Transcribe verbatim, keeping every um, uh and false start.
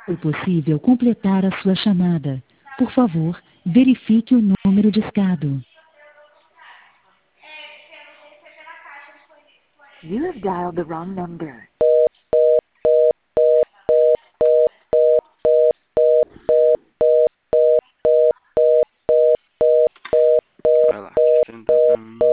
foi possível completar a sua chamada. Por favor, verifique o número discado. You have dialed the wrong number. Vai lá, sessenta pra mim.